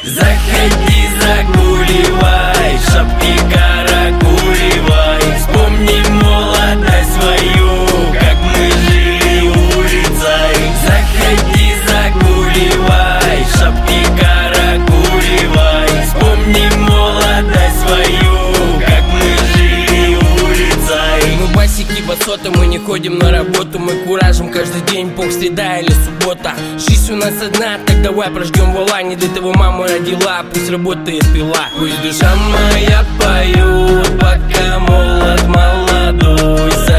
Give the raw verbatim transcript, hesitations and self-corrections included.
Заходи, загуливай, шапки каракуливай. Вспомни молодость свою, как мы жили улицей. Заходи, загуливай, шапки каракуливай. Вспомни молодость свою, как мы жили улицей. Мы басики басоты, мы не ходим на работу. Мы куражим каждый день, бог среда или суббота. Жизнь у нас одна, так давай прожгем вола. Не для того мама родила, пусть работает пила. Пусть душа моя поет, пока молод молодой.